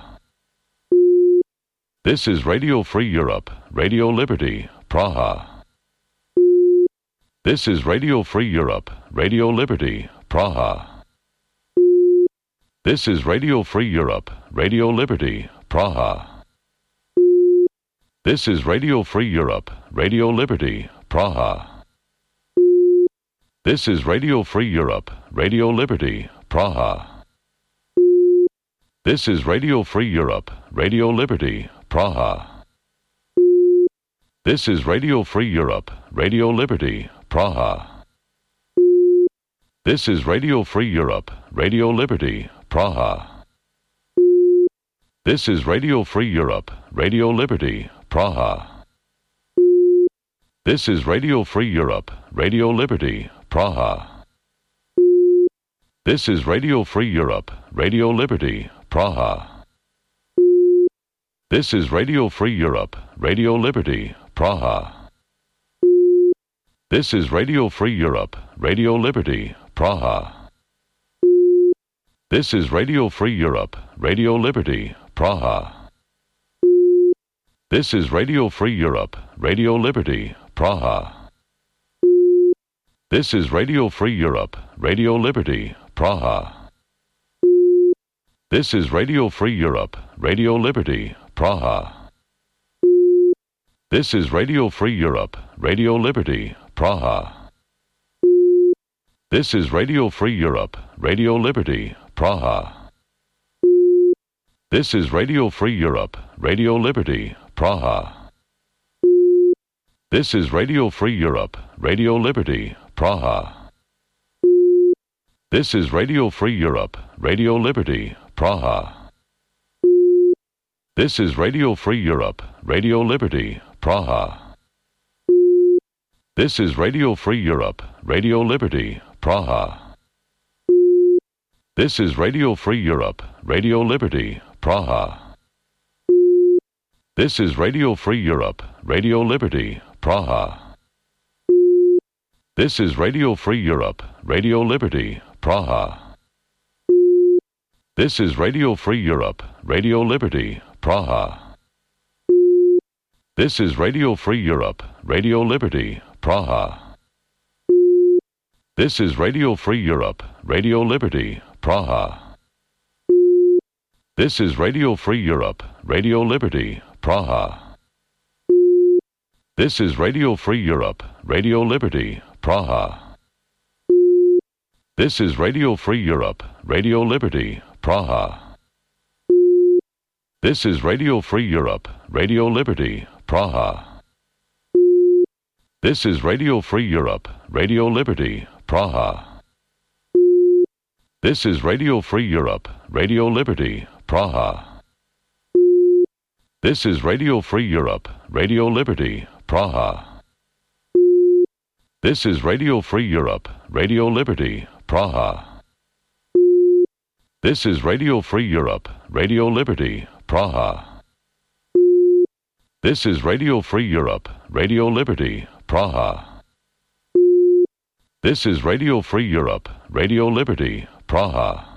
This is Radio Free Europe, Radio Liberty, Praha. This is Radio Free Europe, Radio Liberty, Praha. This is Radio Free Europe, Radio Liberty, Praha. This is Radio Free Europe, Radio Liberty, Praha. This is Radio Free Europe, Radio Liberty, Praha. This is Radio Free Europe, Radio Liberty, Praha. This is Radio Free Europe, Radio Liberty, Praha. This is Radio Free Europe, Radio Liberty, Praha. This is Radio Free Europe, Radio Liberty, Praha. This is Radio Free Europe, Radio Liberty, Praha. This is Radio Free Europe, Radio Liberty, Praha. This is Radio Free Europe, Radio Liberty, Praha. This is Radio Free Europe, Radio Liberty, Praha. This is Radio Free Europe, Radio Liberty, Praha. This is Radio Free Europe, Radio Liberty, Praha. This is Radio Free Europe, Radio Liberty, Praha. This is Radio Free Europe, Radio Liberty, Praha. This is Radio Free Europe, Radio Liberty, Praha. This is Radio Free Europe, Radio Liberty, Praha. This is Radio Free Europe, Radio Liberty, Praha. This is Radio Free Europe, Radio Liberty, Praha. This is Radio Free Europe, Radio Liberty, Praha. This is Radio Free Europe, Radio Liberty, Praha. This is Radio Free Europe, Radio Liberty, Praha. This is Radio Free Europe, Radio Liberty, Praha. This is Radio Free Europe, Radio Liberty, Praha. This is Radio Free Europe, Radio Liberty, Praha. This is Radio Free Europe, Radio Liberty, Praha. This is Radio Free Europe, Radio Liberty, Praha. This is Radio Free Europe, Radio Liberty, Praha. This is Radio Free Europe, Radio Liberty, Praha. This is Radio Free Europe, Radio Liberty, Praha. This is Radio Free Europe, Radio Liberty, Praha. This is Radio Free Europe, Radio Liberty, Praha. This is Radio Free Europe, Radio Liberty, Praha. This is Radio Free Europe, Radio Liberty, Praha. This is Radio Free Europe, Radio Liberty, Praha. This is Radio Free Europe, Radio Liberty, Praha. This is Radio Free Europe, Radio Liberty, Praha. This is Radio Free Europe, Radio Liberty, Praha. This is Radio Free Europe, Radio Liberty, Praha.